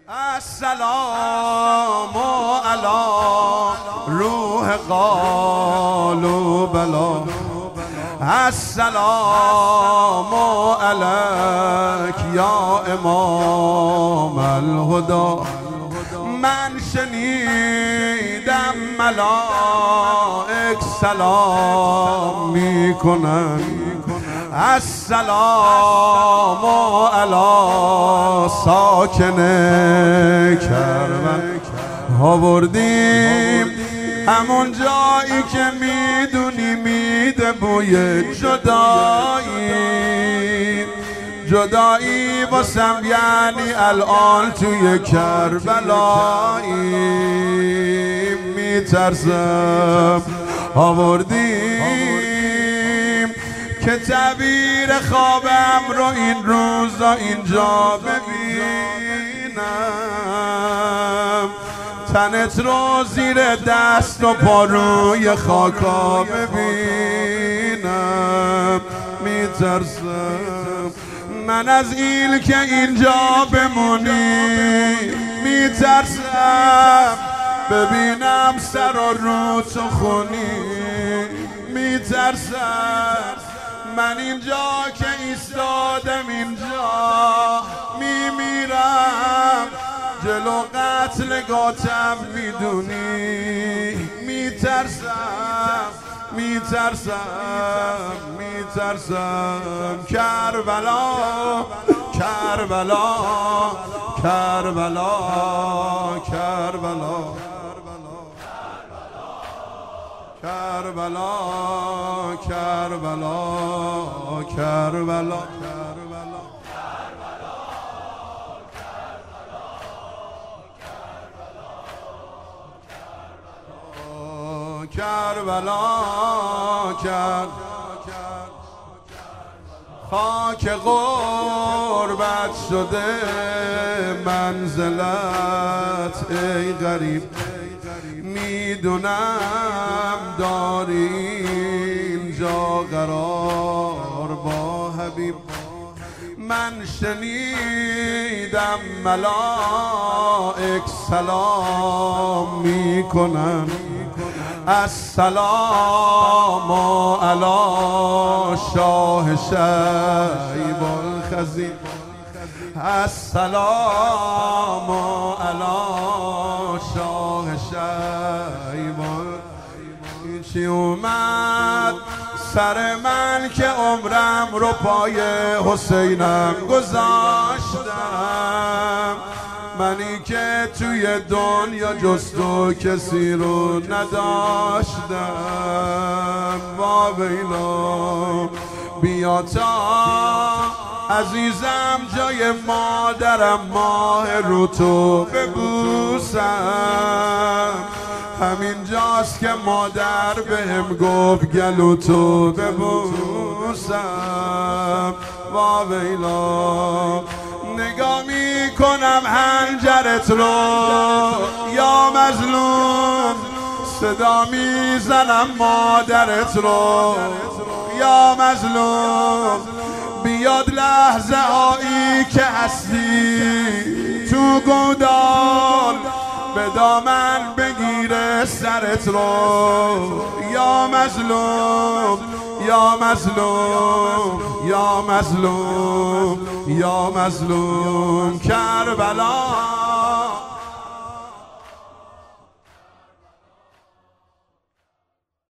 السلام علی روح قالوا بلا. السلام علیک یا امام الهدی. من شنیدم ملائک سلام میکنن. السلام علی ساکن کربلا. آوردیم همون جایی که میدونی میده بوی جدایی. جدایی واسم یعنی الان توی کربلایی. میترسم آوردیم که تعبیر خوابم رو این روزا اینجا ببینم. تنت رو زیر دست و پا روی خاکا ببینم. میترسم من از ایل که اینجا بمونی. میترسم ببینم سر و رو تو خونی. میترسم من اینجا که ایستادم اینجا میمیرم. جلو قتلگاهتم میدونی. میترسم کربلا کربلا کربلا کربلا کربلا کربلا کربلا کربلا خاک غربت شده منزلت ای غریب. میدونم داری اینجا قرار با حبیب. من شنیدم ملائک سلام میکنن. السلام علی شاه شیب الخزین. السلام علی شاه شیب. چی اومد سر من که عمرم رو پای حسینم گذاشتم. منی که توی دنیا جز تو کسی رو نداشتم. واویلا بیا تا عزیزم جای مادرم ماه رو تو ببوسم. همین جاست که مادر بهم گفت گلو تو ببوسم. واویلا نگاه میکنم هنجرت رو یا مظلوم. صدا میزنم مادرت رو یا مظلوم. بیاد لحظه هایی که هستی تو گودال به دامن بگیره سرت رو یا مظلوم یا مظلوم یا مظلوم یا مظلوم. کربلا